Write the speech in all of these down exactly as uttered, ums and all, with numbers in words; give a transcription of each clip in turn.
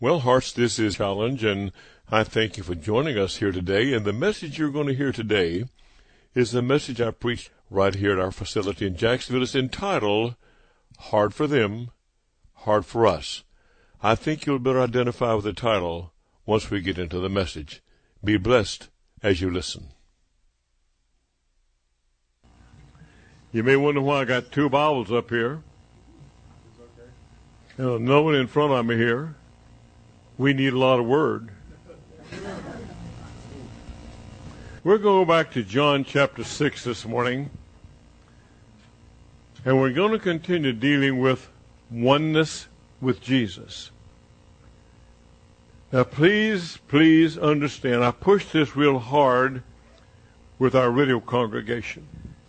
Well, Hearts, this is Challenge, and I thank you for joining us here today. And the message you're going to hear today is the message I preached right here at our facility in Jacksonville. It's entitled, Hard for Them, Hard for Us. I think you'll better identify with the title once we get into the message. Be blessed as you listen. You may wonder why I got two Bibles up here. You know, no one in front of me here. We need a lot of word. We're going to go back to John chapter six this morning. And we're going to continue dealing with oneness with Jesus. Now please, please understand, I pushed this real hard with our radio congregation.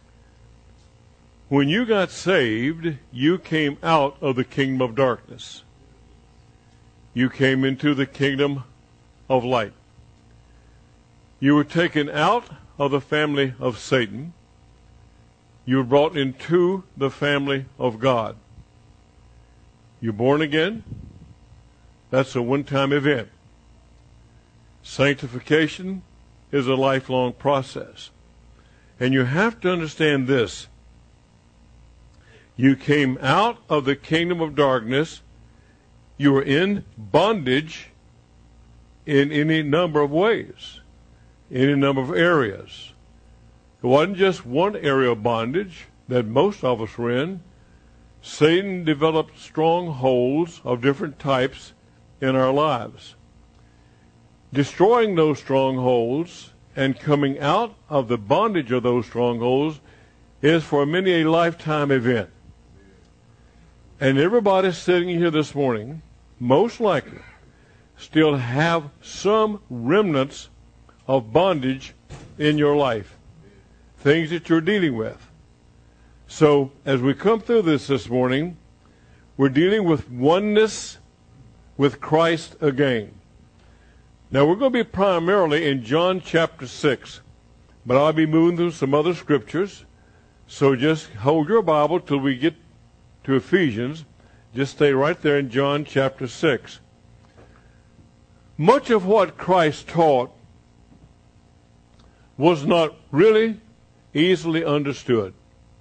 When you got saved, you came out of the kingdom of darkness. You came into the kingdom of light. You were taken out of the family of Satan. You were brought into the family of God. You're born again. That's a one-time event. Sanctification is a lifelong process. And you have to understand this. You came out of the kingdom of darkness. You were in bondage in any number of ways, any number of areas. It wasn't just one area of bondage that most of us were in. Satan developed strongholds of different types in our lives. Destroying those strongholds and coming out of the bondage of those strongholds is for many a lifetime event. And everybody sitting here this morning, most likely, still have some remnants of bondage in your life. Things that you're dealing with. So, as we come through this this morning, we're dealing with oneness with Christ again. Now, we're going to be primarily in John chapter six, but I'll be moving through some other scriptures. So just hold your Bible till we get to Ephesians. Just stay right there in John chapter six. Much of what Christ taught was not really easily understood.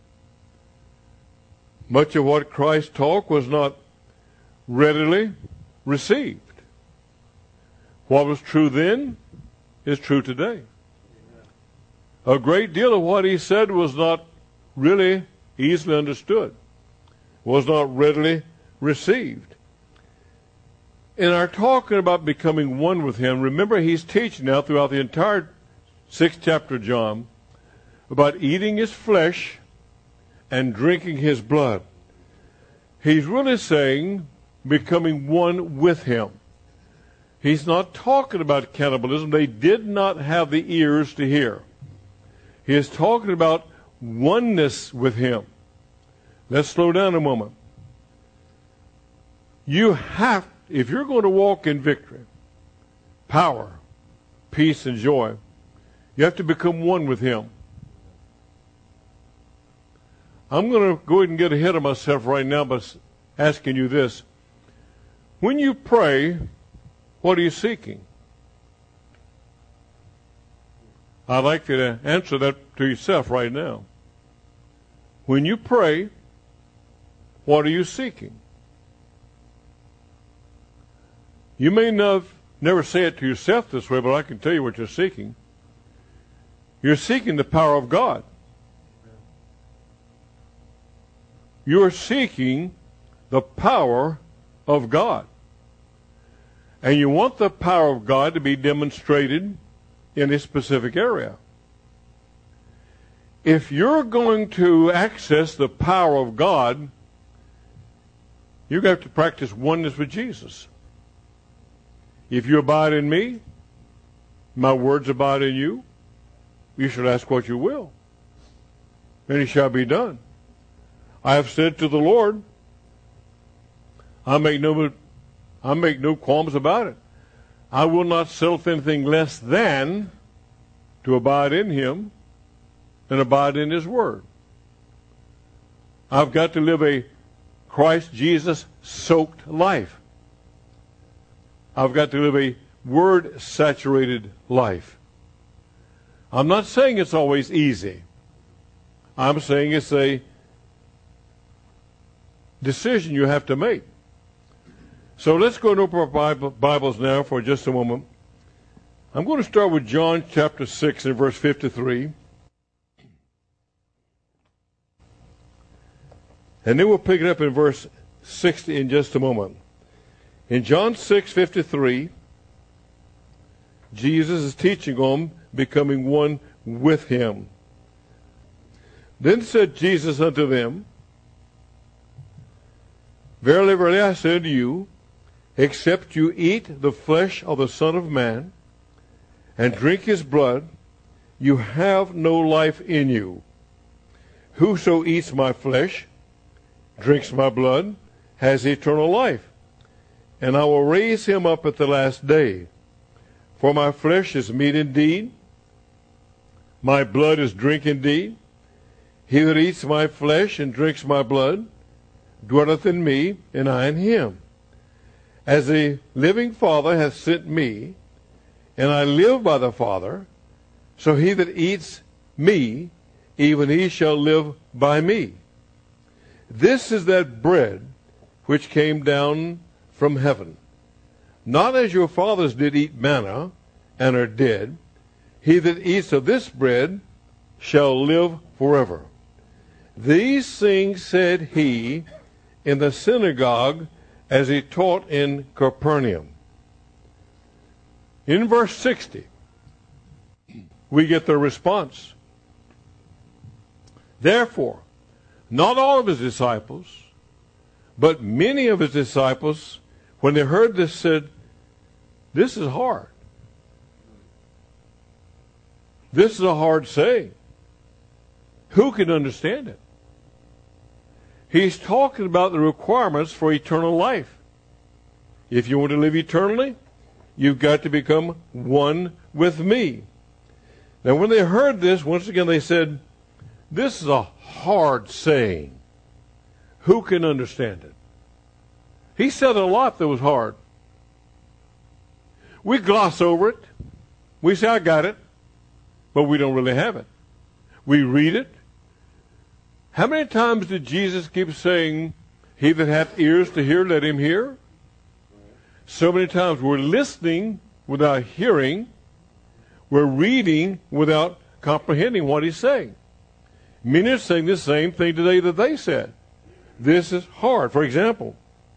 Much of what Christ taught was not readily received. What was true then is true today. A great deal of what he said was not really easily understood, was not readily received. In our talking about becoming one with him, remember he's teaching now throughout the entire sixth chapter of John about eating his flesh and drinking his blood. He's really saying becoming one with him. He's not talking about cannibalism. They did not have the ears to hear. He is talking about oneness with him. Let's slow down a moment. You have, if you're going to walk in victory, power, peace, and joy, you have to become one with him. I'm going to go ahead and get ahead of myself right now by asking you this. When you pray, what are you seeking? I'd like you to answer that to yourself right now. When you pray, what are you seeking? You may not, never say it to yourself this way, but I can tell you what you're seeking. You're seeking the power of God. You're seeking the power of God. And you want the power of God to be demonstrated in a specific area. If you're going to access the power of God, you have to practice oneness with Jesus. If you abide in me, my words abide in you, you shall ask what you will, and it shall be done. I have said to the Lord, I make no, I make no qualms about it. I will not settle for anything less than to abide in him and abide in his word. I've got to live a Christ Jesus soaked life. I've got to live a word-saturated life. I'm not saying it's always easy. I'm saying it's a decision you have to make. So let's go into our Bibles now for just a moment. I'm going to start with John chapter six and verse fifty-three. And then we'll pick it up in verse sixty in just a moment. In John six fifty-three, Jesus is teaching on becoming one with him. Then said Jesus unto them, Verily, verily, I say unto you, except you eat the flesh of the Son of Man, and drink his blood, you have no life in you. Whoso eats my flesh, drinks my blood, has eternal life, and I will raise him up at the last day. For my flesh is meat indeed, my blood is drink indeed. He that eats my flesh and drinks my blood dwelleth in me, and I in him. As the living Father hath sent me, and I live by the Father, so he that eats me, even he shall live by me. This is that bread which came down from heaven, not as your fathers did eat manna, and are dead. He that eats of this bread shall live forever. These things said he in the synagogue as he taught in Capernaum. In verse sixty, we get the response. Therefore, not all of his disciples, but many of his disciples, when they heard this, said, This is hard. This is a hard saying. Who can understand it? He's talking about the requirements for eternal life. If you want to live eternally, you've got to become one with me. Now, when they heard this, once again they said, This is a hard saying. Who can understand it? He said a lot that was hard. We gloss over it. We say, I got it. But we don't really have it. We read it. How many times did Jesus keep saying, He that hath ears to hear, let him hear? So many times we're listening without hearing. We're reading without comprehending what he's saying. Many are saying the same thing today that they said. This is hard. For example,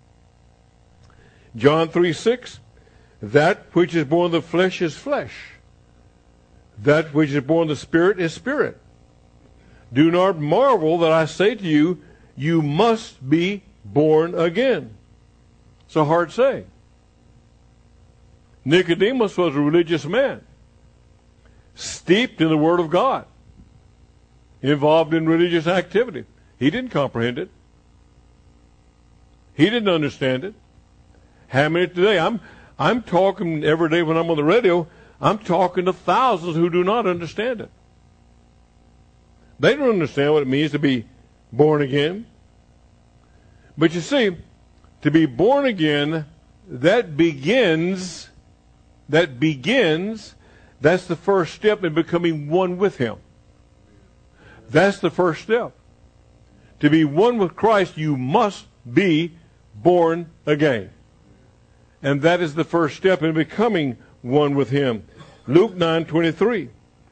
John three six, that which is born of the flesh is flesh. That which is born of the Spirit is spirit. Do not marvel that I say to you, you must be born again. It's a hard saying. Nicodemus was a religious man, steeped in the Word of God, involved in religious activity. He didn't comprehend it. He didn't understand it. How many today? I'm I'm talking every day when I'm on the radio. I'm talking to thousands who do not understand it. They don't understand what it means to be born again. But you see, to be born again, that begins, that begins, that's the first step in becoming one with Him. That's the first step. To be one with Christ, you must be born again. And that is the first step in becoming one with Him. Luke nine twenty-three.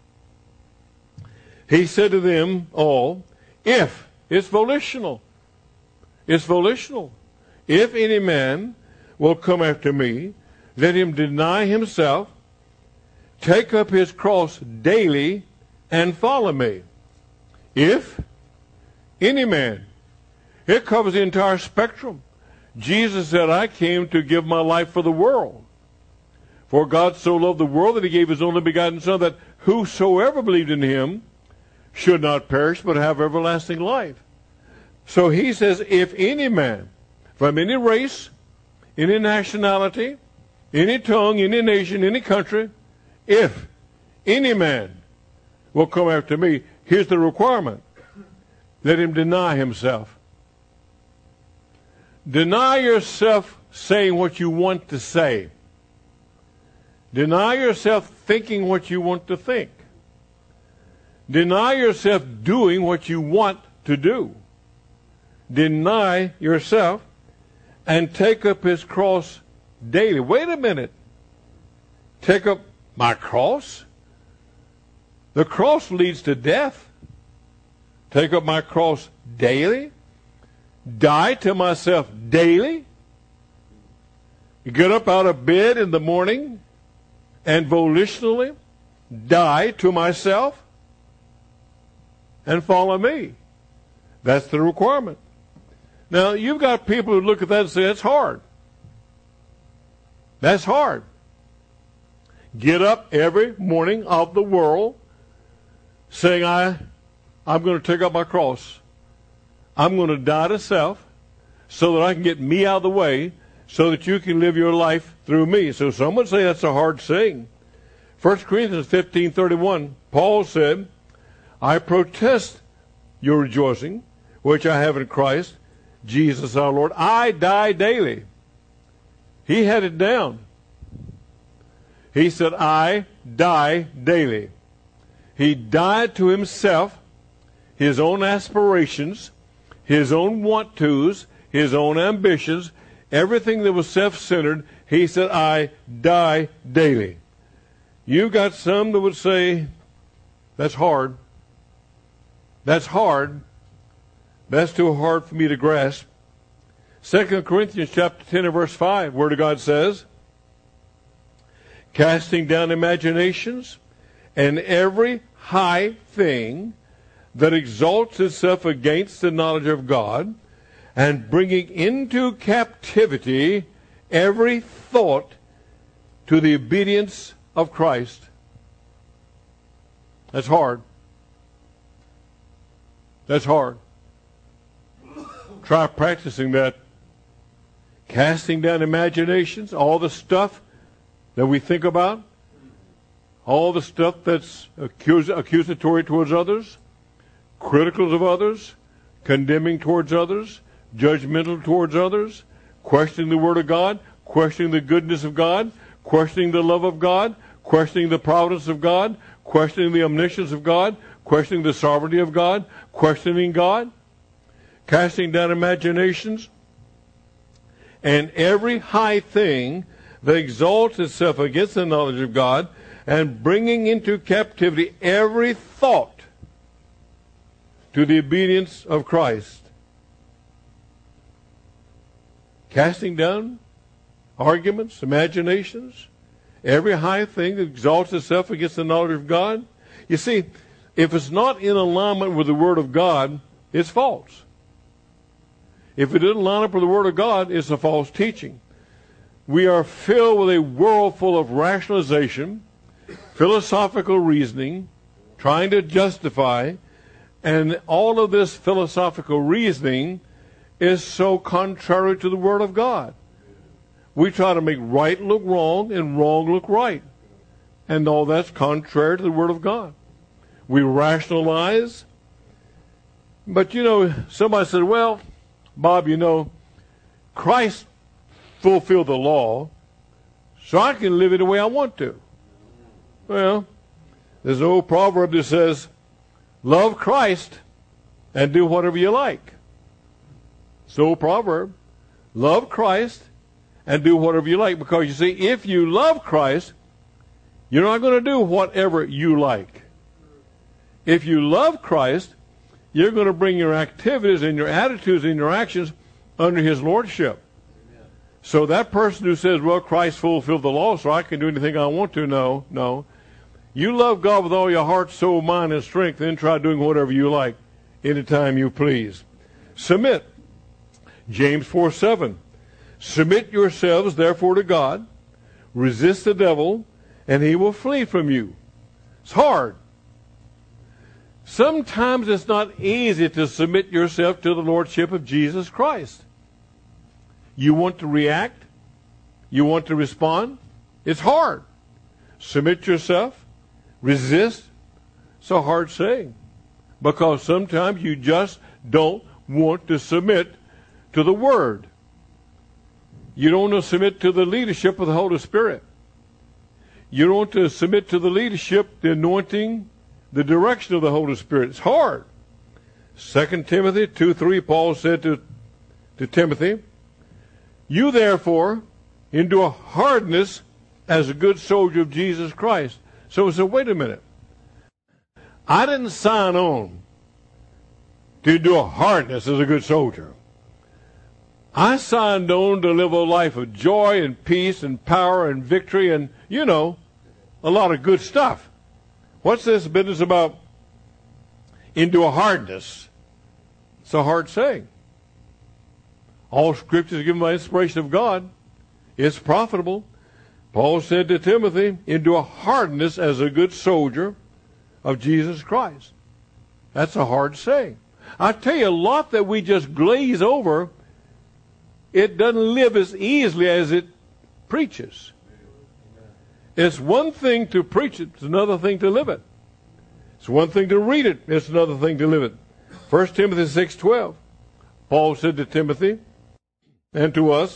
He said to them all, if, it's volitional. It's volitional. If any man will come after me, let him deny himself, take up his cross daily, and follow me. If any man. It covers the entire spectrum. Jesus said, I came to give my life for the world. For God so loved the world that He gave His only begotten Son, that whosoever believed in Him should not perish, but have everlasting life. So He says, if any man, from any race, any nationality, any tongue, any nation, any country, if any man will come after me, here's the requirement. Let him deny himself. Deny yourself saying what you want to say. Deny yourself thinking what you want to think. Deny yourself doing what you want to do. Deny yourself and take up his cross daily. Wait a minute. Take up my cross? The cross leads to death. Take up my cross daily? Die to myself daily? You get up out of bed in the morning and volitionally die to myself and follow me. That's the requirement. Now, you've got people who look at that and say, that's hard. That's hard. Get up every morning of the world saying, I, I'm going to take up my cross. I'm going to die to self so that I can get me out of the way so that you can live your life through me. So some would say that's a hard saying. First Corinthians fifteen thirty-one, Paul said, I protest your rejoicing, which I have in Christ, Jesus our Lord. I die daily. He had it down. He said, I die daily. He died to himself, his own aspirations, his own want-tos, his own ambitions, everything that was self-centered. He said, I die daily. You got some that would say, that's hard. That's hard. That's too hard for me to grasp. Second Corinthians chapter ten and verse five, Word of God says, casting down imaginations and every high thing that exalts itself against the knowledge of God, and bringing into captivity every thought to the obedience of Christ. That's hard. That's hard. Try practicing that. Casting down imaginations, all the stuff that we think about, all the stuff that's accus- accusatory towards others, critical of others, condemning towards others, judgmental towards others, questioning the Word of God, questioning the goodness of God, questioning the love of God, questioning the providence of God, questioning the omniscience of God, questioning the sovereignty of God, questioning God, casting down imaginations, and every high thing that exalts itself against the knowledge of God, and bringing into captivity every thought to the obedience of Christ. Casting down arguments, imaginations, every high thing that exalts itself against the knowledge of God. You see, if it's not in alignment with the Word of God, it's false. If it doesn't line up with the Word of God, it's a false teaching. We are filled with a world full of rationalization, philosophical reasoning, trying to justify, and all of this philosophical reasoning is so contrary to the Word of God. We try to make right look wrong and wrong look right. And all that's contrary to the Word of God. We rationalize. But, you know, somebody said, well, Bob, you know, Christ fulfilled the law, so I can live it the way I want to. Well, there's an old proverb that says, love Christ and do whatever you like. It's an old proverb. Love Christ and do whatever you like. Because, you see, if you love Christ, you're not going to do whatever you like. If you love Christ, you're going to bring your activities and your attitudes and your actions under His Lordship. Amen. So that person who says, well, Christ fulfilled the law, so I can do anything I want to, no, no. You love God with all your heart, soul, mind, and strength, then try doing whatever you like anytime you please. Submit. James four seven. Submit yourselves, therefore, to God. Resist the devil, and he will flee from you. It's hard. Sometimes it's not easy to submit yourself to the Lordship of Jesus Christ. You want to react? You want to respond? It's hard. Submit yourself. Resist. It's a hard saying. Because sometimes you just don't want to submit to the Word. You don't want to submit to the leadership of the Holy Spirit. You don't want to submit to the leadership, the anointing, the direction of the Holy Spirit. It's hard. Second Timothy two three, Paul said to, to Timothy, you therefore endure hardness as a good soldier of Jesus Christ. So he said, wait a minute. I didn't sign on to endure hardness as a good soldier. I signed on to live a life of joy and peace and power and victory and, you know, a lot of good stuff. What's this business about endure hardness? It's a hard saying. All Scripture is given by inspiration of God. It's profitable. Paul said to Timothy, endure hardness as a good soldier of Jesus Christ. That's a hard saying. I tell you, a lot that we just glaze over, it doesn't live as easily as it preaches. It's one thing to preach it, it's another thing to live it. It's one thing to read it, it's another thing to live it. First Timothy six twelve, Paul said to Timothy and to us,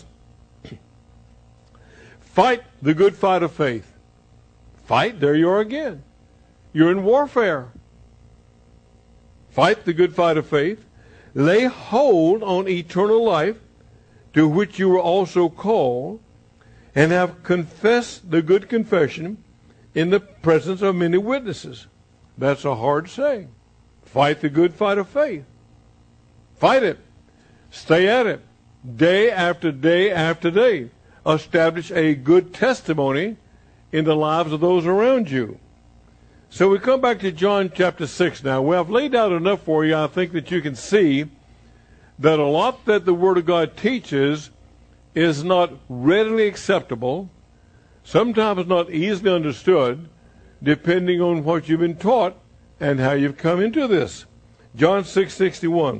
fight the good fight of faith. Fight, there you are again. You're in warfare. Fight the good fight of faith. Lay hold on eternal life, to which you were also called, and have confessed the good confession in the presence of many witnesses. That's a hard saying. Fight the good fight of faith. Fight it. Stay at it. Day after day after day. Establish a good testimony in the lives of those around you. So we come back to John chapter six now. Well, I've laid out enough for you. I think that you can see that a lot that the Word of God teaches is not readily acceptable, sometimes not easily understood, depending on what you've been taught and how you've come into this. John six sixty-one.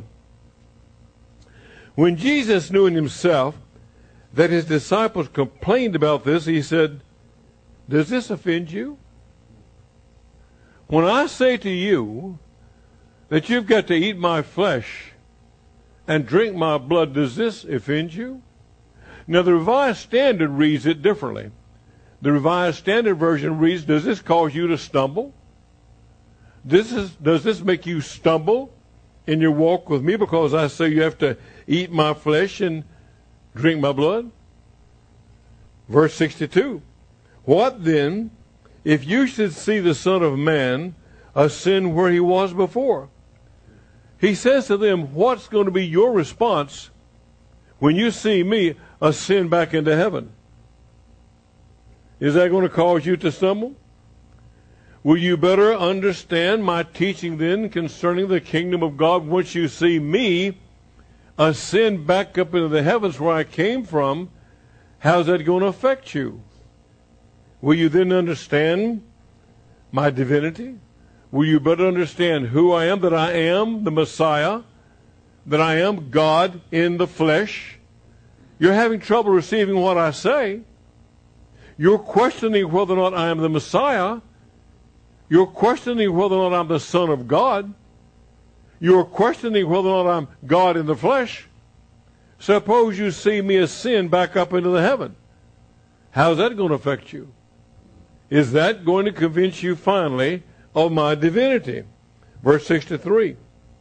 When Jesus knew in himself that his disciples complained about this, he said, does this offend you? When I say to you that you've got to eat my flesh and drink my blood, does this offend you? Now, the Revised Standard reads it differently. The Revised Standard Version reads, does this cause you to stumble? This is, does this make you stumble in your walk with me because I say you have to eat my flesh and drink my blood? Verse sixty-two. What then, if you should see the Son of Man ascend where he was before? He says to them, what's going to be your response when you see me ascend back into heaven? Is that going to cause you to stumble? Will you better understand my teaching then concerning the kingdom of God once you see me ascend back up into the heavens where I came from? How's that going to affect you? Will you then understand my divinity? Will you better understand who I am, that I am the Messiah, that I am God in the flesh? You're having trouble receiving what I say. You're questioning whether or not I am the Messiah. You're questioning whether or not I'm the Son of God. You're questioning whether or not I'm God in the flesh. Suppose you see me ascend back up into the heaven. How's that going to affect you? Is that going to convince you finally of my divinity? Verse sixty-three.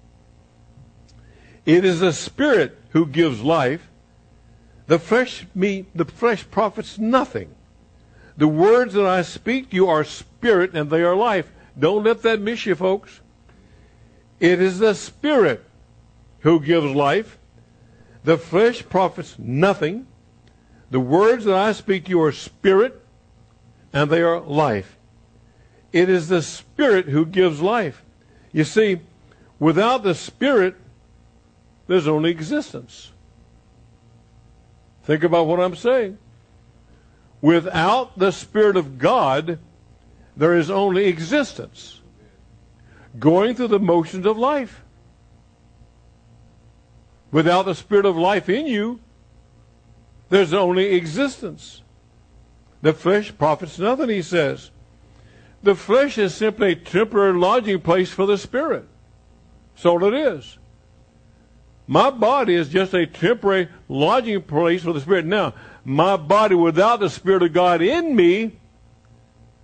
It is the Spirit who gives life. The flesh meat, the flesh profits nothing. The words that I speak to you are spirit and they are life. Don't let that miss you, folks. It is the Spirit who gives life. The flesh profits nothing. The words that I speak to you are spirit and they are life. It is the Spirit who gives life. You see, without the Spirit, there's only existence. Think about what I'm saying. Without the Spirit of God, there is only existence. Going through the motions of life. Without the Spirit of life in you, there's only existence. The flesh profits nothing, he says. The flesh is simply a temporary lodging place for the Spirit. That's all it is. My body is just a temporary lodging place for the Spirit. Now, my body without the Spirit of God in me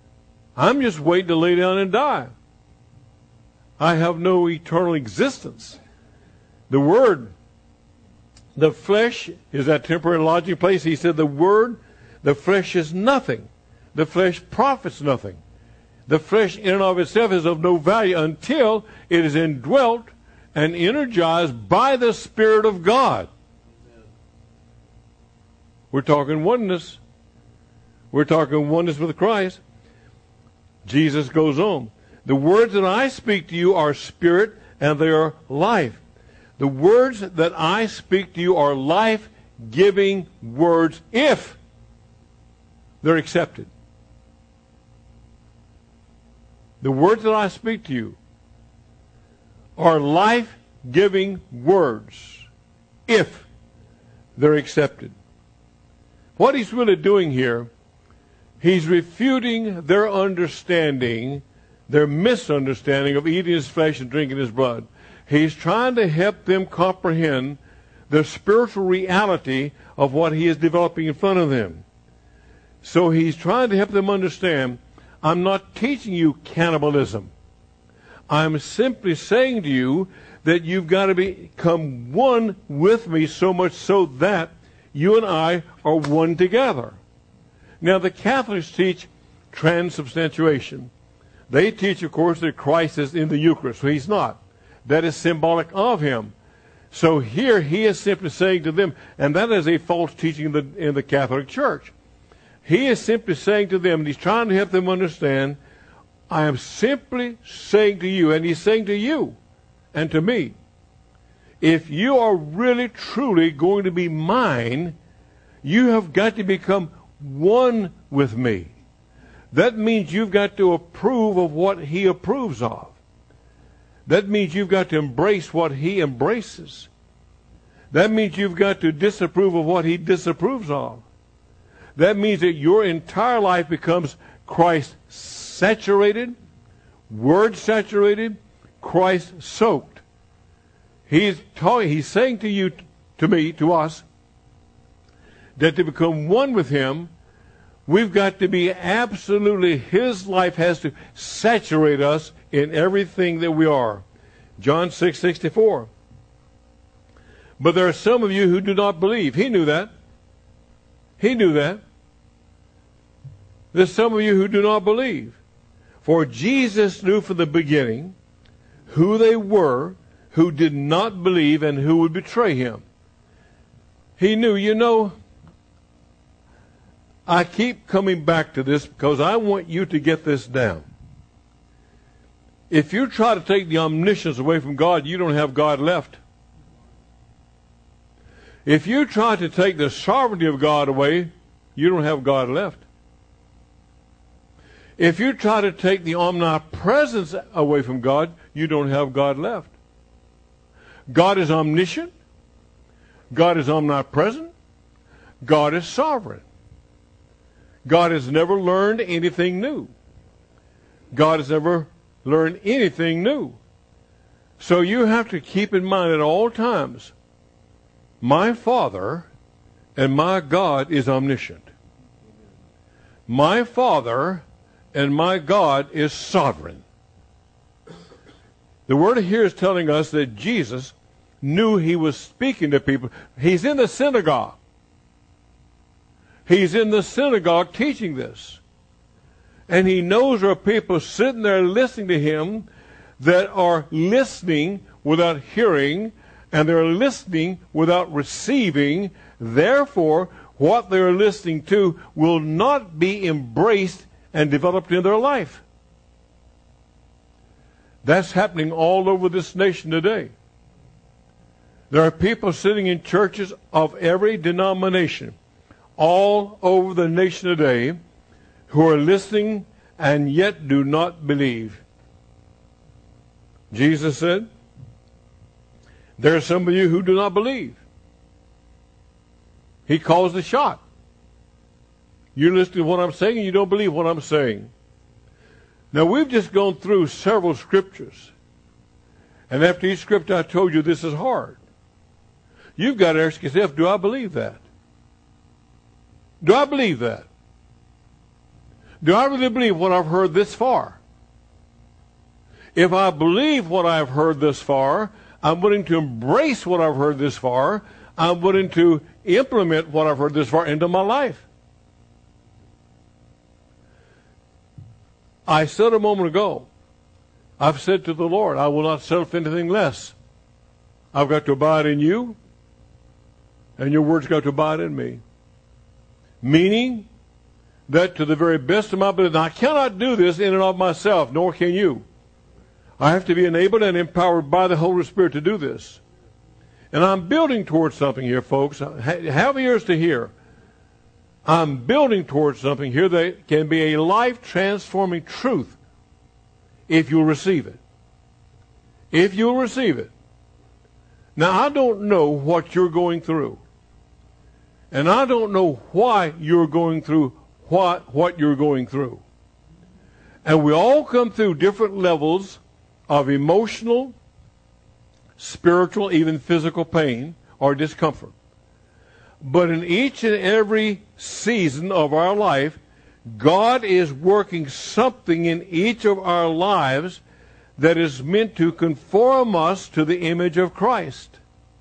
I'm just waiting to lay down and die. I have no eternal existence. The Word, the flesh is that temporary lodging place. He said the Word, the flesh is nothing. The flesh profits nothing. The flesh in and of itself is of no value until it is indwelt and energized by the Spirit of God. We're talking oneness. We're talking oneness with Christ. Jesus goes on. The words that I speak to you are spirit and they are life. The words that I speak to you are life-giving words if they're accepted. The words that I speak to you are life-giving words if they're accepted. What he's really doing here, he's refuting their understanding, their misunderstanding of eating his flesh and drinking his blood. He's trying to help them comprehend the spiritual reality of what he is developing in front of them. So he's trying to help them understand, I'm not teaching you cannibalism. I'm simply saying to you that you've got to become one with me, so much so that you and I are one together. Now, the Catholics teach transubstantiation. They teach, of course, that Christ is in the Eucharist. So he's not. That is symbolic of him. So here he is simply saying to them, and that is a false teaching in the, in the Catholic Church. He is simply saying to them, and he's trying to help them understand, I am simply saying to you, and he's saying to you and to me, if you are really, truly going to be mine, you have got to become one with me. That means you've got to approve of what he approves of. That means you've got to embrace what he embraces. That means you've got to disapprove of what he disapproves of. That means that your entire life becomes Christ-saturated, Word-saturated, Christ-soaked. He's talking, he's saying to you, to me, to us, that to become one with him, we've got to be absolutely, his life has to saturate us in everything that we are. John six sixty-four. But there are some of you who do not believe. He knew that. He knew that. There's some of you who do not believe. For Jesus knew from the beginning who they were who did not believe and who would betray him. He knew, you know, I keep coming back to this because I want you to get this down. If you try to take the omniscience away from God, you don't have God left. If you try to take the sovereignty of God away, you don't have God left. If you try to take the omnipresence away from God, you don't have God left. God is omniscient. God is omnipresent. God is sovereign. God has never learned anything new. God has never learned anything new. So you have to keep in mind at all times, my Father and my God is omniscient. My Father and my God is sovereign. The word here is telling us that Jesus knew he was speaking to people. He's in the synagogue. He's in the synagogue teaching this. And he knows there are people sitting there listening to him that are listening without hearing, and they're listening without receiving. Therefore, what they're listening to will not be embraced and developed in their life. That's happening all over this nation today. There are people sitting in churches of every denomination all over the nation today who are listening and yet do not believe. Jesus said, there are some of you who do not believe. He calls the shot. You're listening to what I'm saying and you don't believe what I'm saying. Now, we've just gone through several scriptures. And after each scripture, I told you this is hard. You've got to ask yourself, do I believe that? Do I believe that? Do I really believe what I've heard this far? If I believe what I've heard this far, I'm willing to embrace what I've heard this far. I'm willing to implement what I've heard this far into my life. I said a moment ago, I've said to the Lord, I will not settle for anything less. I've got to abide in you, and your word's got to abide in me. Meaning that to the very best of my ability, I cannot do this in and of myself, nor can you. I have to be enabled and empowered by the Holy Spirit to do this. And I'm building towards something here, folks. Have ears to hear. I'm building towards something here that can be a life-transforming truth if you'll receive it. If you'll receive it. Now, I don't know what you're going through. And I don't know why you're going through what, what you're going through. And we all come through different levels of emotional, spiritual, even physical pain or discomfort. But in each and every season of our life, God is working something in each of our lives that is meant to conform us to the image of Christ.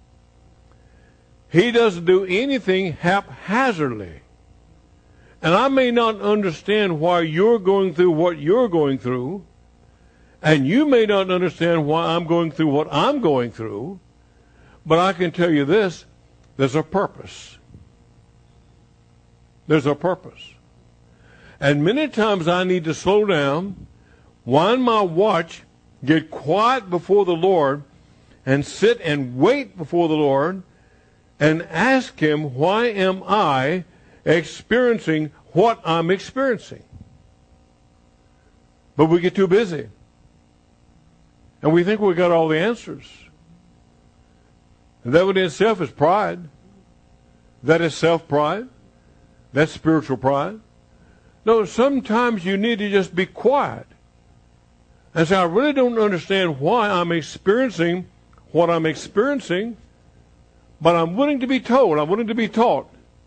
He doesn't do anything haphazardly. And I may not understand why you're going through what you're going through, and you may not understand why I'm going through what I'm going through, but I can tell you this, there's a purpose. There's a purpose. And many times I need to slow down, wind my watch, get quiet before the Lord, and sit and wait before the Lord, and ask Him, why am I experiencing what I'm experiencing? But we get too busy. And we think we've got all the answers. And that in itself is pride. That is self-pride. That's spiritual pride. No, sometimes you need to just be quiet. And say, I really don't understand why I'm experiencing what I'm experiencing, but I'm willing to be told. I'm willing to be taught.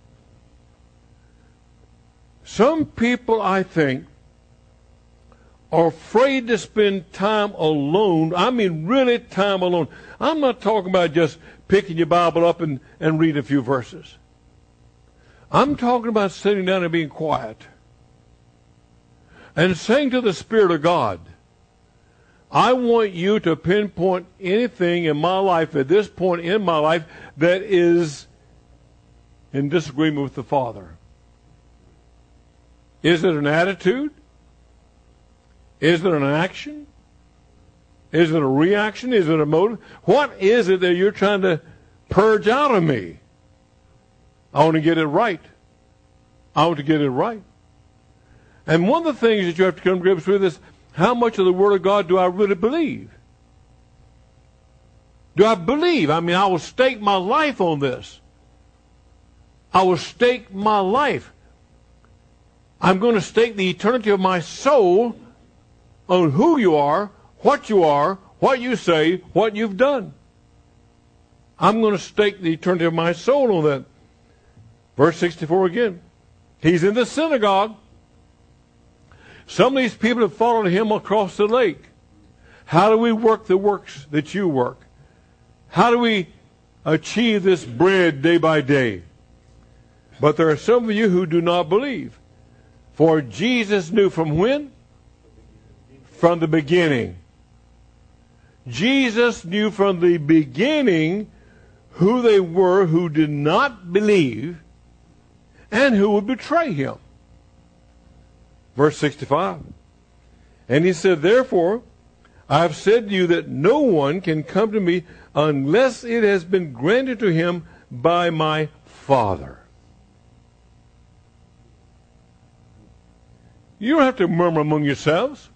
Some people, I think, are afraid to spend time alone. I mean, really time alone. I'm not talking about just picking your Bible up and, and read a few verses. I'm talking about sitting down and being quiet and saying to the Spirit of God, I want you to pinpoint anything in my life at this point in my life that is in disagreement with the Father. Is it an attitude? Is it an action? Is it a reaction? Is it a motive? What is it that you're trying to purge out of me? I want to get it right. I want to get it right. And one of the things that you have to come to grips with is, how much of the Word of God do I really believe? Do I believe? I mean, I will stake my life on this. I will stake my life. I'm going to stake the eternity of my soul on who you are, what you are, what you say, what you've done. I'm going to stake the eternity of my soul on that. Verse sixty-four again. He's in the synagogue. Some of these people have followed him across the lake. How do we work the works that you work? How do we achieve this bread day by day? But there are some of you who do not believe. For Jesus knew from when? From the beginning. Jesus knew from the beginning who they were who did not believe and who would betray him. Verse sixty-five. And he said, therefore, I have said to you that no one can come to me unless it has been granted to him by my Father. You don't have to murmur among yourselves,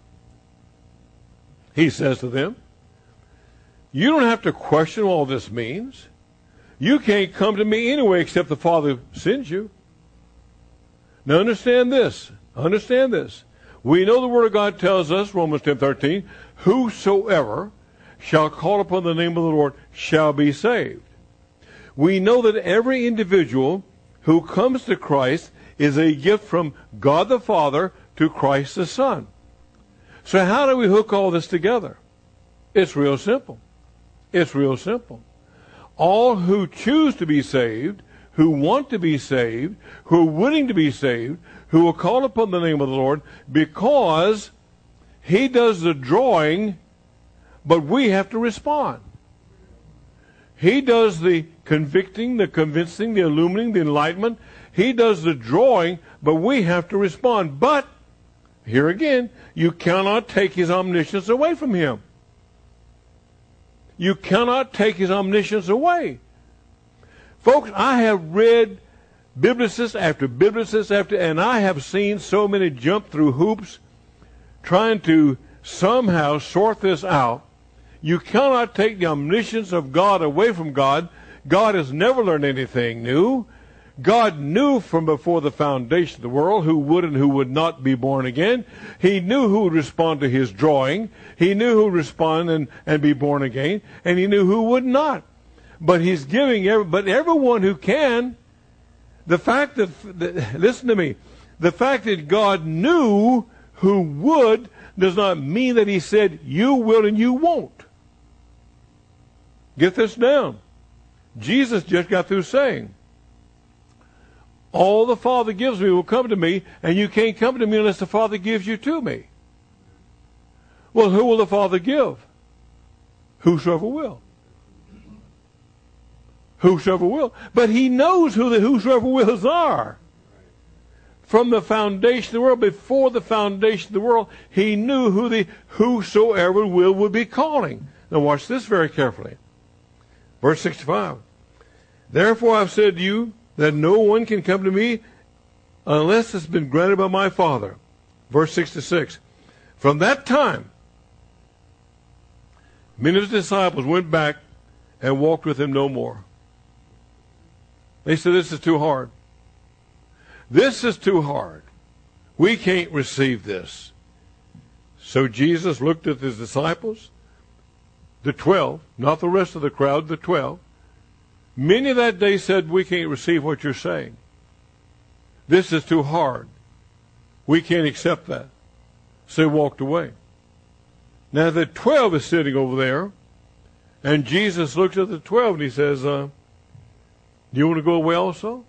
he says to them. You don't have to question what all this means. You can't come to me anyway except the Father sends you. Now understand this. Understand this. We know the Word of God tells us, Romans ten thirteen, whosoever shall call upon the name of the Lord shall be saved. We know that every individual who comes to Christ is a gift from God the Father to Christ the Son. So how do we hook all this together? It's real simple. It's real simple. All who choose to be saved, who want to be saved, who are willing to be saved, who will call upon the name of the Lord, because He does the drawing, but we have to respond. He does the convicting, the convincing, the illumining, the enlightenment. He does the drawing, but we have to respond. But, here again, you cannot take His omniscience away from Him. You cannot take His omniscience away. Folks, I have read biblicist after biblicist after, and I have seen so many jump through hoops trying to somehow sort this out. You cannot take the omniscience of God away from God. God has never learned anything new. God knew from before the foundation of the world who would and who would not be born again. He knew who would respond to His drawing. He knew who would respond and, and be born again. And He knew who would not. But He's giving, every, but everyone who can, the fact that, that, listen to me, the fact that God knew who would does not mean that He said, you will and you won't. Get this down. Jesus just got through saying, all the Father gives me will come to me, and you can't come to me unless the Father gives you to me. Well, who will the Father give? Whosoever will. Whosoever will. But He knows who the whosoever wills are. From the foundation of the world, before the foundation of the world, He knew who the whosoever will would be calling. Now watch this very carefully. Verse sixty-five. Therefore I've said to you that no one can come to me unless it's been granted by my Father. Verse sixty-six. From that time, many of His disciples went back and walked with Him no more. They said, this is too hard. This is too hard. We can't receive this. So Jesus looked at His disciples, the twelve, not the rest of the crowd, the twelve. Many that day said, we can't receive what you're saying. This is too hard. We can't accept that. So they walked away. Now the twelve is sitting over there, and Jesus looks at the twelve and He says, uh, do you want to go away also?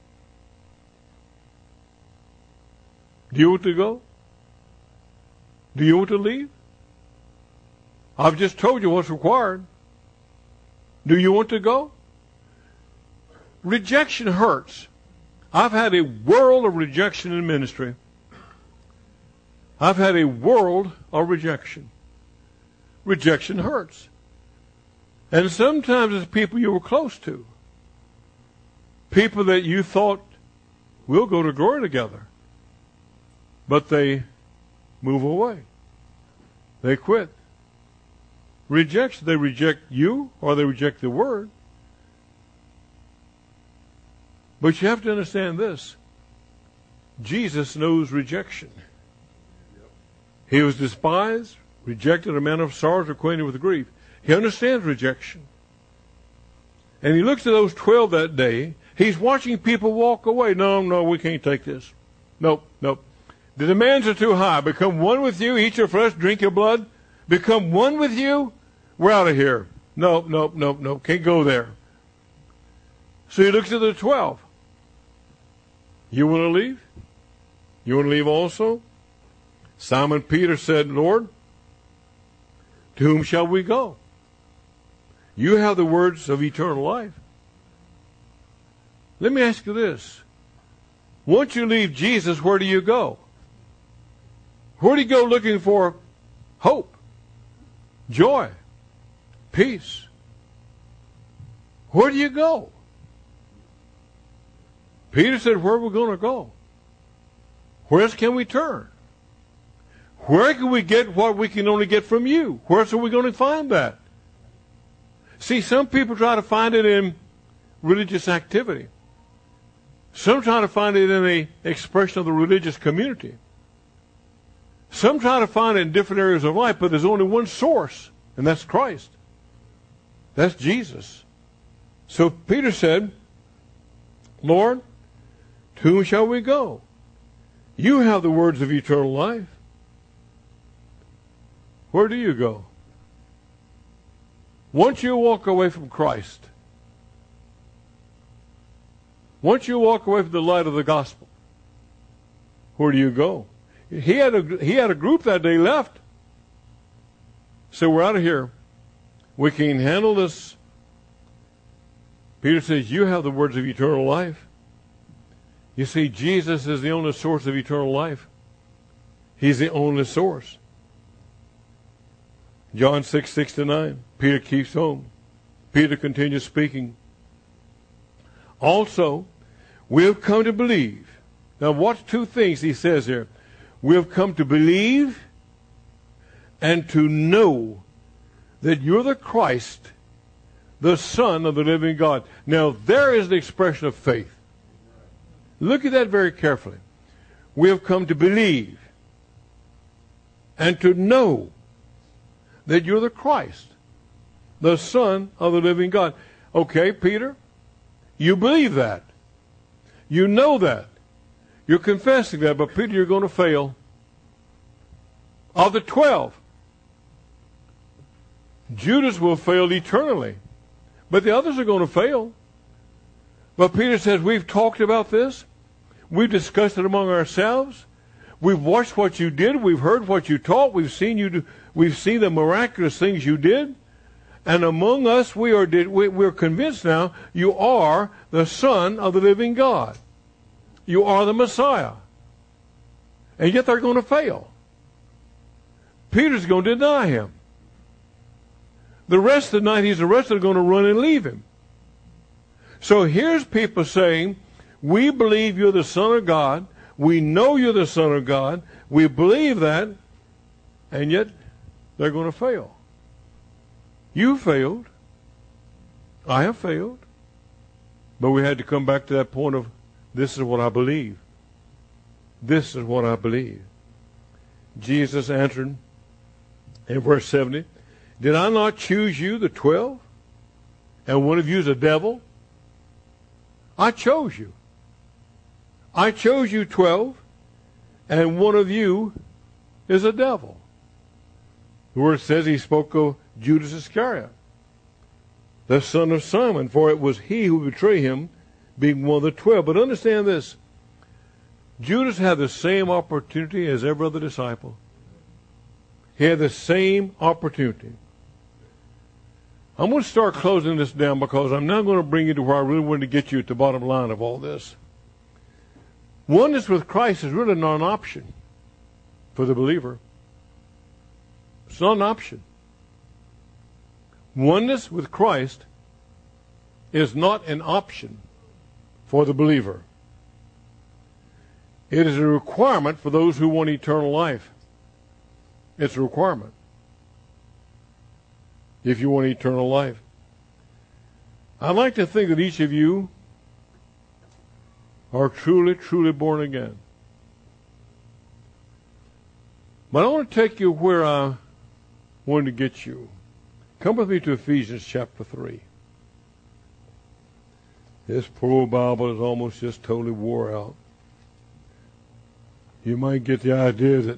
Do you want to go? Do you want to leave? I've just told you what's required. Do you want to go? Rejection hurts. I've had a world of rejection in ministry. I've had a world of rejection. Rejection hurts. And sometimes it's people you were close to. People that you thought, we'll go to glory together. But they move away. They quit. Rejection. They reject you or they reject the Word. But you have to understand this. Jesus knows rejection. He was despised, rejected, a man of sorrows, acquainted with grief. He understands rejection. And He looks at those twelve that day. He's watching people walk away. No, no, we can't take this. Nope, nope. The demands are too high. Become one with you, eat your flesh, drink your blood. Become one with you. We're out of here. Nope, nope, nope, nope. Can't go there. So He looks at the twelve. You want to leave? You want to leave also? Simon Peter said, Lord, to whom shall we go? You have the words of eternal life. Let me ask you this. Once you leave Jesus, where do you go? Where do you go looking for hope, joy, peace? Where do you go? Peter said, where are we going to go? Where else can we turn? Where can we get what we can only get from you? Where else are we going to find that? See, some people try to find it in religious activity. Some try to find it in the expression of the religious community. Some try to find it in different areas of life, but there's only one source, and that's Christ. That's Jesus. So Peter said, Lord, To whom shall we go? You have the words of eternal life. Where do you go? Once you walk away from Christ, once you walk away from the light of the gospel, where do you go? He had a, he had a group that day left. So we're out of here. We can't handle this. Peter says, you have the words of eternal life. You see, Jesus is the only source of eternal life. He's the only source. John six, six to nine. Peter keeps home. Peter continues speaking. Also, we have come to believe. Now watch two things he says here. We have come to believe and to know that you're the Christ, the Son of the living God. Now there is the expression of faith. Look at that very carefully. We have come to believe and to know that you're the Christ, the Son of the living God. Okay, Peter, you believe that. You know that. You're confessing that, but Peter, you're going to fail. Of the twelve, Judas will fail eternally, but the others are going to fail. But Peter says, we've talked about this. We've discussed it among ourselves. We've watched what you did. We've heard what you taught. We've seen you do, we've seen the miraculous things you did. And among us, we are we, we're convinced now you are the Son of the living God. You are the Messiah. And yet they're going to fail. Peter's going to deny him. The rest of the night he's arrested, are going to run and leave him. So here's people saying, we believe you're the Son of God. We know you're the Son of God. We believe that. And yet they're going to fail. You failed. I have failed. But we had to come back to that point of, this is what I believe. This is what I believe. Jesus answered in verse seventy, did I not choose you, the twelve? And one of you is a devil? I chose you. I chose you twelve, and one of you is a devil. The word says he spoke of Judas Iscariot, the son of Simon, for it was he who betrayed him, being one of the twelve. But understand this, Judas had the same opportunity as every other disciple. He had the same opportunity. I'm going to start closing this down because I'm now going to bring you to where I really want to get you at the bottom line of all this. Oneness with Christ is really not an option for the believer. It's not an option. Oneness with Christ is not an option for the believer. It is a requirement for those who want eternal life. It's a requirement if you want eternal life. I'd like to think that each of you are truly, truly born again. But I want to take you where I wanted to get you. Come with me to Ephesians chapter three. This poor Bible is almost just totally wore out. You might get the idea that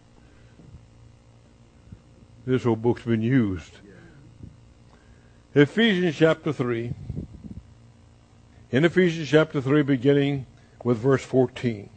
this old book's been used. Ephesians chapter three. In Ephesians chapter three, beginning with verse fourteen.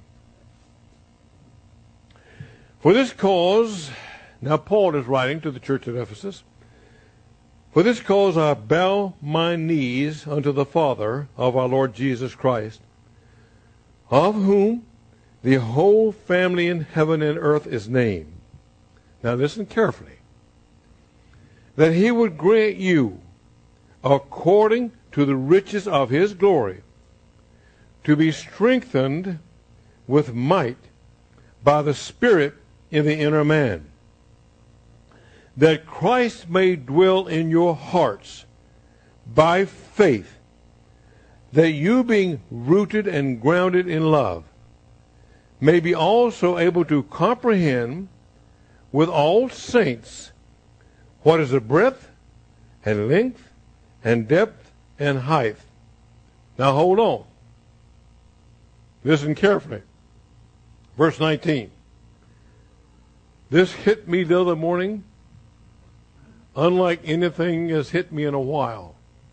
For this cause, now Paul is writing to the church at Ephesus, for this cause I bow my knees unto the Father of our Lord Jesus Christ, of whom the whole family in heaven and earth is named. Now listen carefully. That he would grant you, according to the riches of his glory, to be strengthened with might by the Spirit in the inner man, that Christ may dwell in your hearts by faith, that you, being rooted and grounded in love, may be also able to comprehend with all saints what is the breadth and length and depth and height. Now hold on. Listen carefully. Verse nineteen. This hit me the other morning, unlike anything has hit me in a while.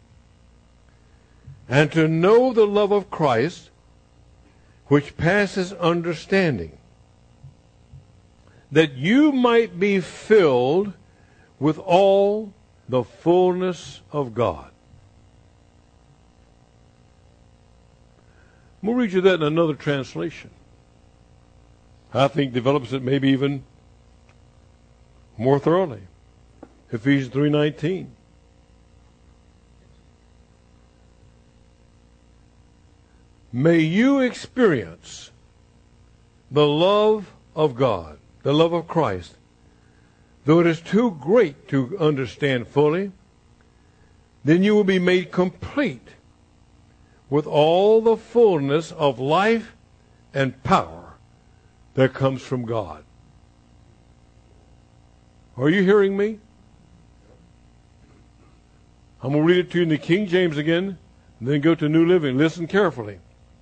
And to know the love of Christ, which passes understanding, that you might be filled with all the fullness of God. I'm going to read you that in another translation. I think develops it maybe even more thoroughly. Ephesians three nineteen. May you experience the love of God, the love of Christ, though it is too great to understand fully, then you will be made complete with all the fullness of life and power that comes from God. Are you hearing me? I'm going to read it to you in the King James again, and then go to New Living. Listen carefully.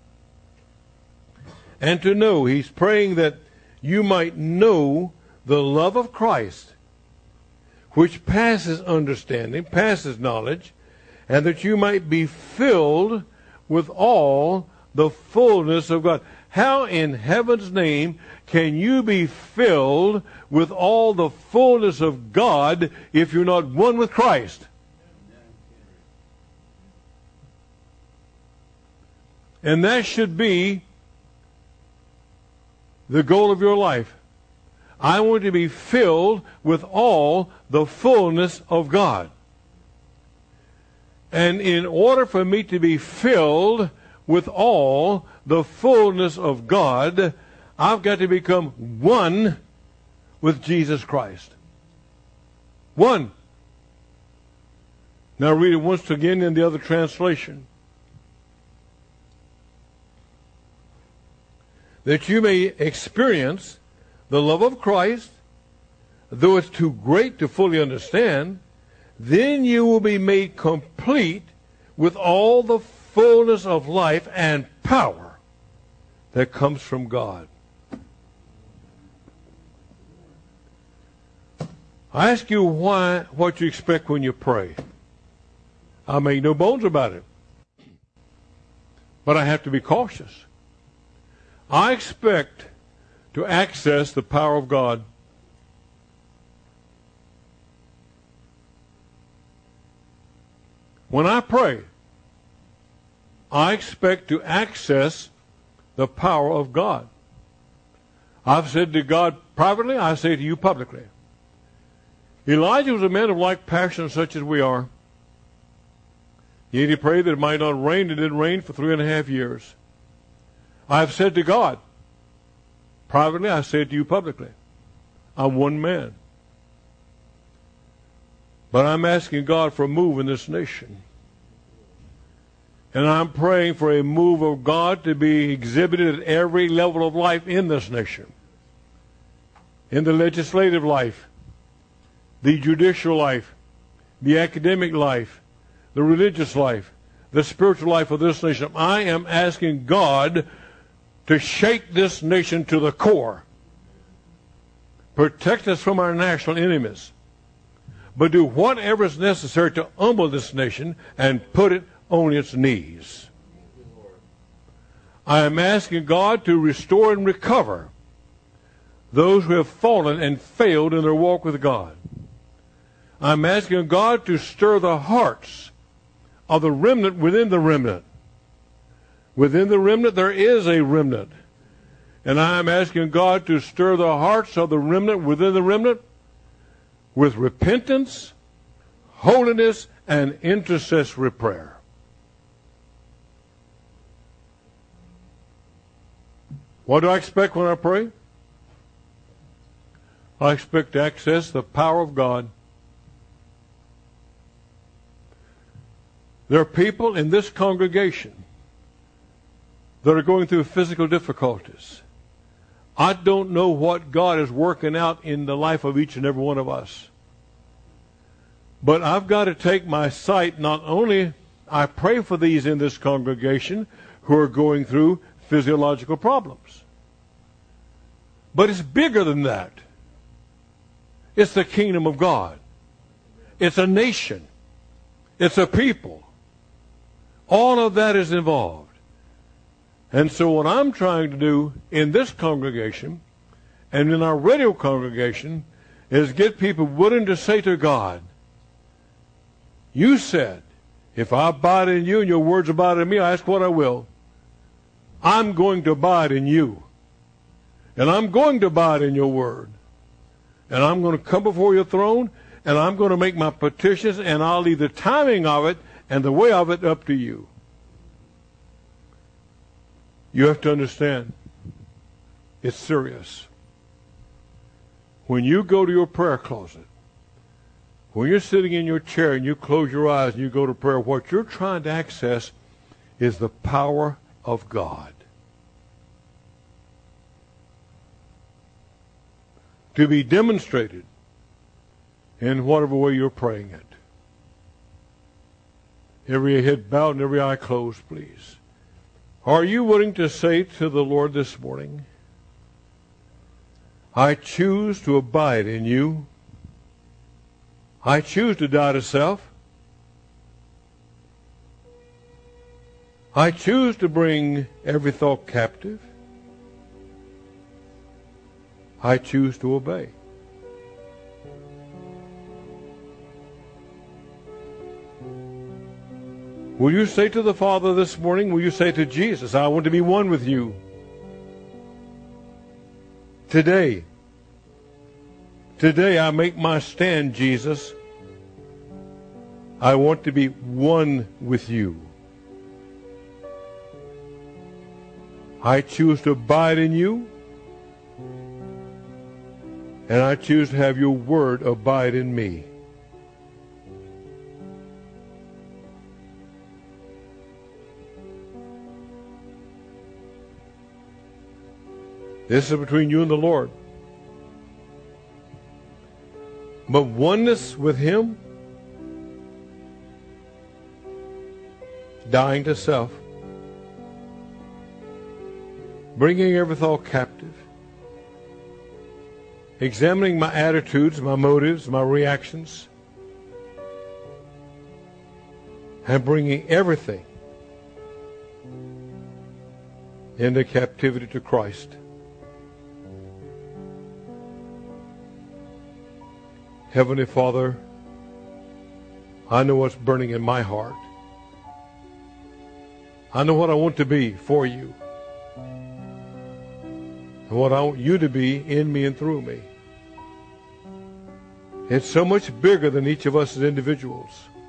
And to know, he's praying that you might know the love of Christ, which passes understanding, passes knowledge, and that you might be filled with all the fullness of God. How in heaven's name can you be filled with all the fullness of God if you're not one with Christ? And that should be the goal of your life. I want to be filled with all the fullness of God. And in order for me to be filled with all the fullness of God, I've got to become one with Jesus Christ. One. Now read it once again in the other translation. That you may experience the love of Christ, though it's too great to fully understand, then you will be made complete with all the fullness of life and power that comes from God. I ask you why, what you expect when you pray. I make no bones about it. But I have to be cautious. I expect to access the power of God. When I pray, I expect to access the power of God. I've said to God privately, I say to you publicly. Elijah was a man of like passion such as we are. Yet he prayed that it might not rain. It didn't rain for three and a half years. I've said to God, privately, I say it to you publicly, I'm one man. But I'm asking God for a move in this nation. And I'm praying for a move of God to be exhibited at every level of life in this nation. In the legislative life, the judicial life, the academic life, the religious life, the spiritual life of this nation. I am asking God to shake this nation to the core. Protect us from our national enemies. But do whatever is necessary to humble this nation and put it on its knees. I am asking God to restore and recover those who have fallen and failed in their walk with God. I'm asking God to stir the hearts of the remnant within the remnant. Within the remnant, there is a remnant. And I'm asking God to stir the hearts of the remnant within the remnant with repentance, holiness, and intercessory prayer. What do I expect when I pray? I expect to access the power of God. There are people in this congregation that are going through physical difficulties. I don't know what God is working out in the life of each and every one of us. But I've got to take my sight, not only I pray for these in this congregation who are going through physiological problems. But it's bigger than that. It's the kingdom of God. It's a nation. It's a people. All of that is involved. And so what I'm trying to do in this congregation and in our radio congregation is get people willing to say to God, you said, if I abide in you and your words abide in me, I ask what I will. I'm going to abide in you. And I'm going to abide in your word. And I'm going to come before your throne, and I'm going to make my petitions, and I'll leave the timing of it and the way of it up to you. You have to understand, it's serious. When you go to your prayer closet, when you're sitting in your chair and you close your eyes and you go to prayer, what you're trying to access is the power of God. To be demonstrated in whatever way you're praying it. Every head bowed and every eye closed, please. Are you willing to say to the Lord this morning, I choose to abide in you. I choose to die to self. I choose to bring every thought captive. I choose to obey. Will you say to the Father this morning, will you say to Jesus, I want to be one with you. Today, today I make my stand, Jesus. I want to be one with you. I choose to abide in you, and I choose to have your word abide in me. This is between you and the Lord. But oneness with Him, dying to self, bringing every thought captive, examining my attitudes, my motives, my reactions, and bringing everything into captivity to Christ. Heavenly Father, I know what's burning in my heart. I know what I want to be for you. And what I want you to be in me and through me. It's so much bigger than each of us as individuals.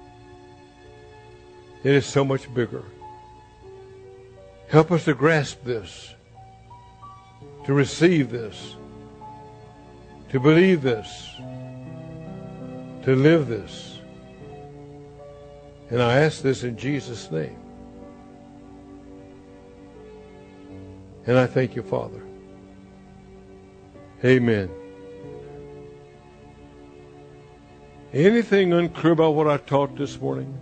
It is so much bigger. Help us to grasp this, to receive this, to believe this, to live this. And I ask this in Jesus' name. And I thank you, Father. Amen. Anything unclear about what I taught this morning?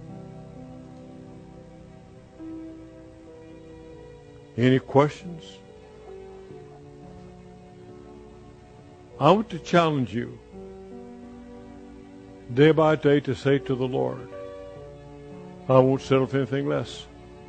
Any questions? I want to challenge you day by day to say to the Lord, I won't settle for anything less.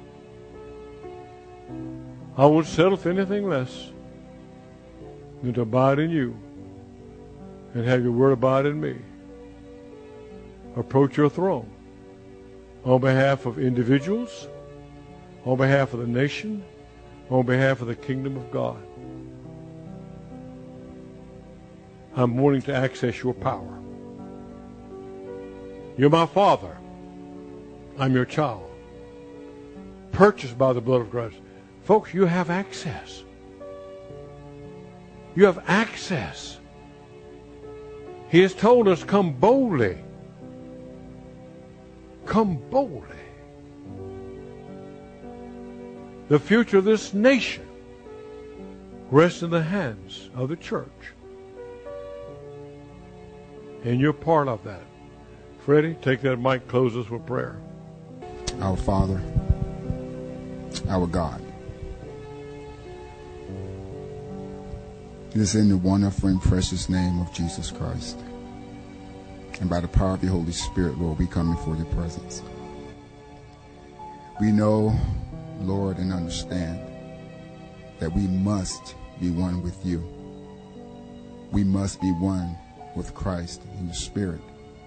I won't settle for anything less than to abide in you and have your word abide in me. Approach your throne on behalf of individuals, on behalf of the nation, on behalf of the kingdom of God. I'm wanting to access your power. You're my Father. I'm your child. Purchased by the blood of Christ. Folks, you have access. You have access. He has told us, come boldly. Come boldly. The future of this nation rests in the hands of the church. And you're part of that. Freddie, take that mic, close us with prayer. Our Father, our God, It is in the wonderful and precious name of Jesus Christ, and by the power of the Holy Spirit, Lord, we come before your presence. We know, Lord, and understand that we must be one with you. We must be one with Christ in the Spirit.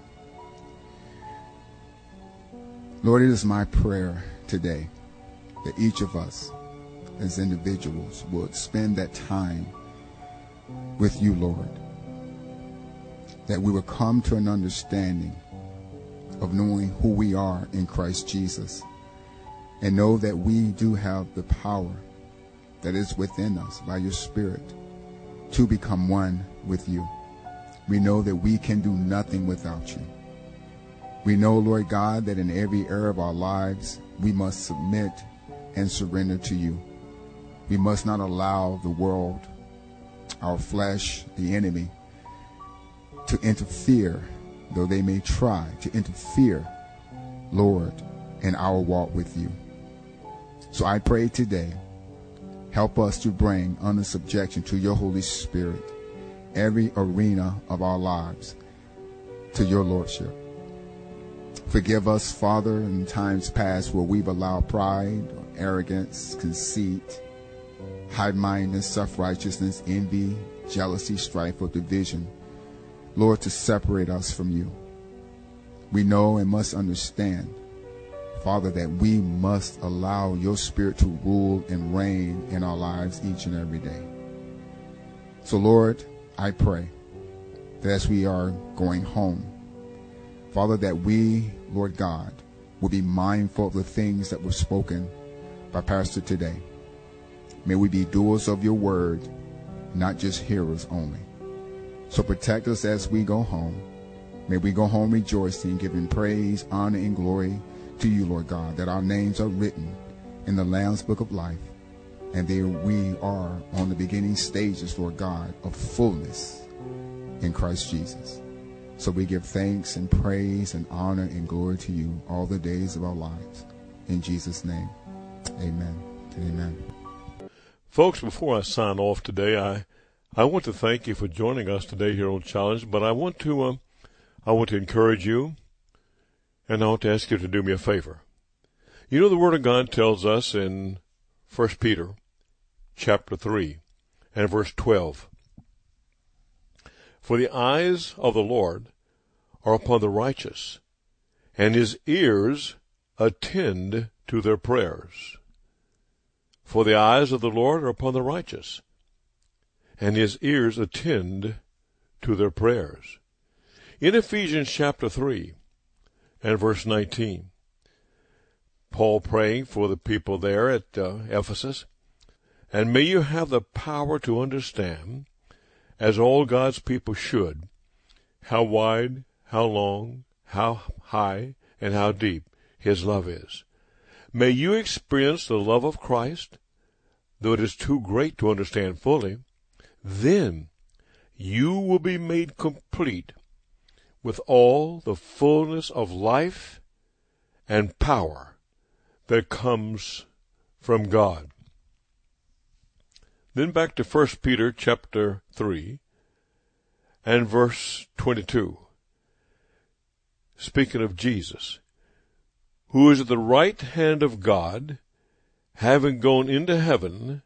Lord, it is my prayer today that each of us as individuals would spend that time with you, Lord, that we will come to an understanding of knowing who we are in Christ Jesus, and know that we do have the power that is within us by your Spirit to become one with you. We know that we can do nothing without you. We know, Lord God, that in every area of our lives, we must submit and surrender to you. We must not allow the world, our flesh, the enemy, to interfere, though they may try to interfere, Lord, in our walk with you. So I pray today, help us to bring under subjection to your Holy Spirit every arena of our lives to your Lordship. Forgive us, Father, in times past where we've allowed pride, arrogance, conceit, high-mindedness, self-righteousness, envy, jealousy, strife, or division, Lord, to separate us from you. We know and must understand, Father, that we must allow your Spirit to rule and reign in our lives each and every day. So, Lord, I pray that as we are going home, Father, that we, Lord God, will be mindful of the things that were spoken by Pastor today. May we be doers of your word, not just hearers only. So protect us as we go home. May we go home rejoicing, giving praise, honor, and glory to you, Lord God, that our names are written in the Lamb's Book of Life, and there we are on the beginning stages, Lord God, of fullness in Christ Jesus. So we give thanks and praise and honor and glory to you all the days of our lives. In Jesus' name, amen and amen. Folks, before I sign off today, I I want to thank you for joining us today here on Challenge, but I want to um, I want to encourage you, and I want to ask you to do me a favor. You know, the Word of God tells us in First Peter chapter three and verse twelve, for the eyes of the Lord are upon the righteous, and his ears attend to their prayers. For the eyes of the Lord are upon the righteous, and his ears attend to their prayers. In Ephesians chapter three and verse nineteen, Paul praying for the people there at uh, Ephesus, and may you have the power to understand, as all God's people should, how wide, how long, how high, and how deep his love is. May you experience the love of Christ, though it is too great to understand fully. Then you will be made complete with all the fullness of life and power that comes from God. Then back to First Peter chapter three and verse twenty-two. Speaking of Jesus, who is at the right hand of God, having gone into heaven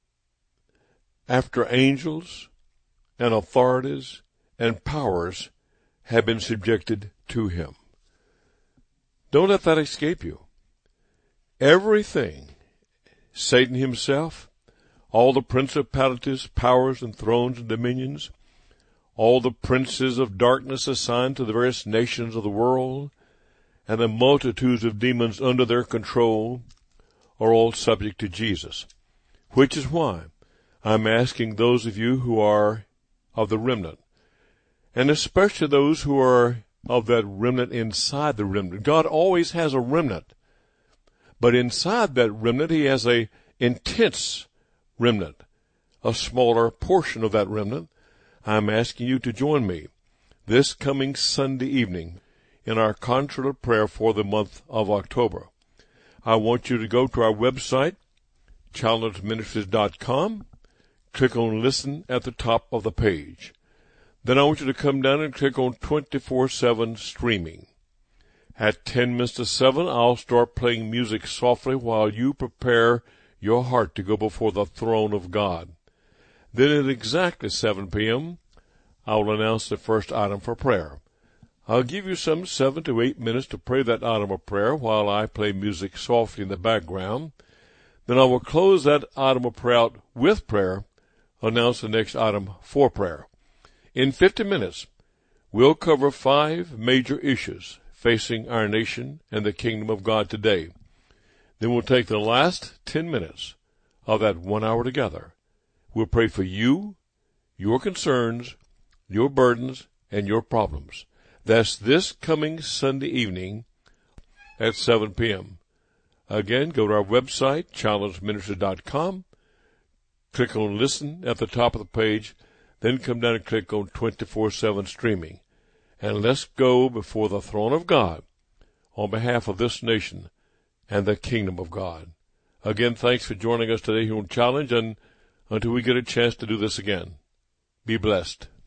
after angels and authorities and powers have been subjected to him. Don't let that escape you. Everything, Satan himself, all the principalities, powers, and thrones and dominions, all the princes of darkness assigned to the various nations of the world, and the multitudes of demons under their control, are all subject to Jesus. Which is why I'm asking those of you who are of the remnant, and especially those who are of that remnant inside the remnant. God always has a remnant, but inside that remnant he has a intense remnant, a smaller portion of that remnant. I'm asking you to join me this coming Sunday evening in our contra prayer for the month of October. I want you to go to our website, challenge ministries dot com, click on Listen at the top of the page. Then I want you to come down and click on twenty-four seven Streaming. At ten minutes to seven, I'll start playing music softly while you prepare your heart to go before the throne of God. Then at exactly seven p.m., I will announce the first item for prayer. I'll give you some seven to eight minutes to pray that item of prayer while I play music softly in the background. Then I will close that item of prayer out with prayer, announce the next item for prayer. In fifty minutes, we'll cover five major issues facing our nation and the kingdom of God today. Then we'll take the last ten minutes of that one hour together. We'll pray for you, your concerns, your burdens, and your problems. That's this coming Sunday evening at seven p.m. Again, go to our website, challenge ministry dot com, click on Listen at the top of the page, then come down and click on twenty-four seven Streaming. And let's go before the throne of God on behalf of this nation and the kingdom of God. Again, thanks for joining us today here on Challenge, and until we get a chance to do this again, be blessed.